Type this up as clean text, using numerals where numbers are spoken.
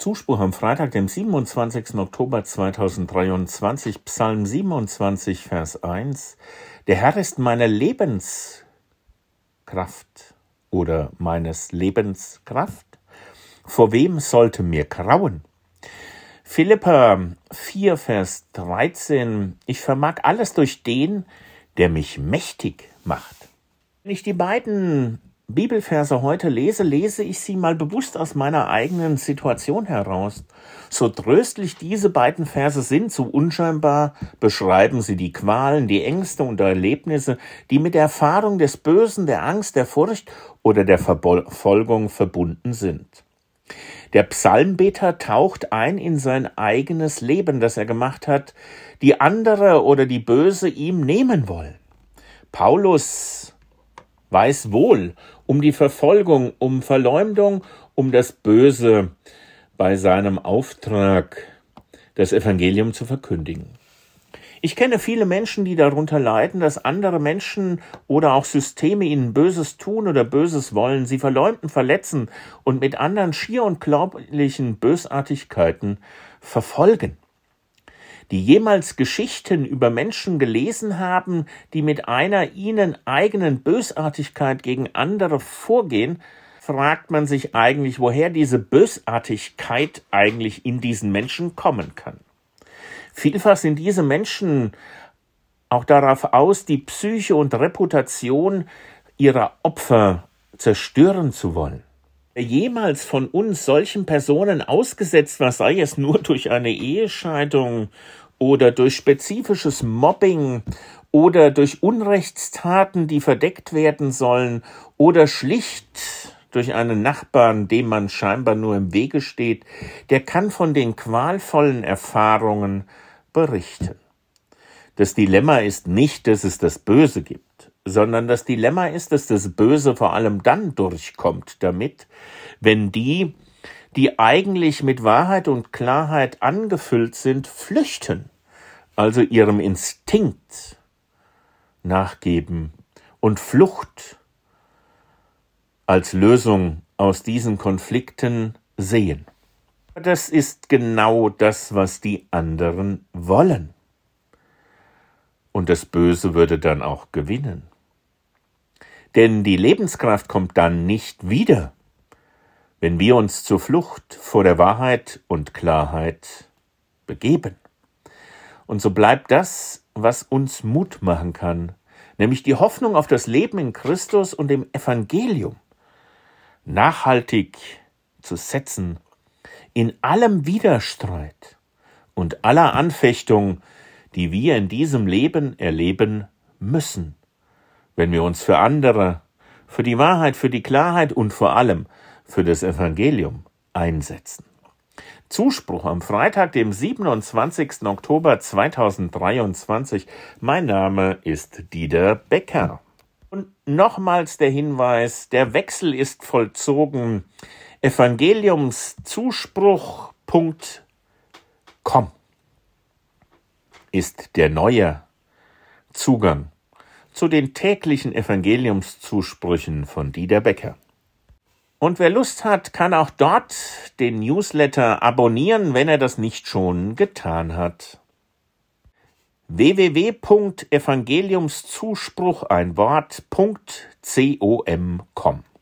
Zuspruch am Freitag, dem 27. Oktober 2023, Psalm 27, Vers 1. Der Herr ist meine Lebenskraft oder meines Lebens Kraft. Vor wem sollte mir grauen? Philipper 4, Vers 13. Ich vermag alles durch den, der mich mächtig macht. Wenn ich die beiden Bibelverse heute lese ich sie mal bewusst aus meiner eigenen Situation heraus. So tröstlich diese beiden Verse sind, so unscheinbar beschreiben sie die Qualen, die Ängste und Erlebnisse, die mit der Erfahrung des Bösen, der Angst, der Furcht oder der Verfolgung verbunden sind. Der Psalmbeter taucht ein in sein eigenes Leben, das er gemacht hat, die andere oder die Böse ihm nehmen wollen. Paulus weiß wohl um die Verfolgung, um Verleumdung, um das Böse bei seinem Auftrag, das Evangelium zu verkündigen. Ich kenne viele Menschen, die darunter leiden, dass andere Menschen oder auch Systeme ihnen Böses tun oder Böses wollen, sie verleumden, verletzen und mit anderen schier unglaublichen Bösartigkeiten verfolgen. Die jemals Geschichten über Menschen gelesen haben, die mit einer ihnen eigenen Bösartigkeit gegen andere vorgehen, fragt man sich eigentlich, woher diese Bösartigkeit eigentlich in diesen Menschen kommen kann. Vielfach sind diese Menschen auch darauf aus, die Psyche und Reputation ihrer Opfer zerstören zu wollen. Wer jemals von uns solchen Personen ausgesetzt war, sei es nur durch eine Ehescheidung oder durch spezifisches Mobbing oder durch Unrechtstaten, die verdeckt werden sollen oder schlicht durch einen Nachbarn, dem man scheinbar nur im Wege steht, der kann von den qualvollen Erfahrungen berichten. Das Dilemma ist nicht, dass es das Böse gibt, sondern das Dilemma ist, dass das Böse vor allem dann durchkommt damit, wenn die eigentlich mit Wahrheit und Klarheit angefüllt sind, flüchten, also ihrem Instinkt nachgeben und Flucht als Lösung aus diesen Konflikten sehen. Das ist genau das, was die anderen wollen. Und das Böse würde dann auch gewinnen. Denn die Lebenskraft kommt dann nicht wieder, wenn wir uns zur Flucht vor der Wahrheit und Klarheit begeben. Und so bleibt das, was uns Mut machen kann, nämlich die Hoffnung auf das Leben in Christus und im Evangelium, nachhaltig zu setzen, in allem Widerstreit und aller Anfechtung, die wir in diesem Leben erleben müssen, wenn wir uns für andere, für die Wahrheit, für die Klarheit und vor allem für das Evangelium einsetzen. Zuspruch am Freitag, dem 27. Oktober 2023. Mein Name ist Dieter Becker. Und nochmals der Hinweis, der Wechsel ist vollzogen. Evangeliumszuspruch.com ist der neue Zugang zu den täglichen Evangeliumszusprüchen von Dieter Becker. Und wer Lust hat, kann auch dort den Newsletter abonnieren, wenn er das nicht schon getan hat. www.evangeliumszuspruch ein Wort.com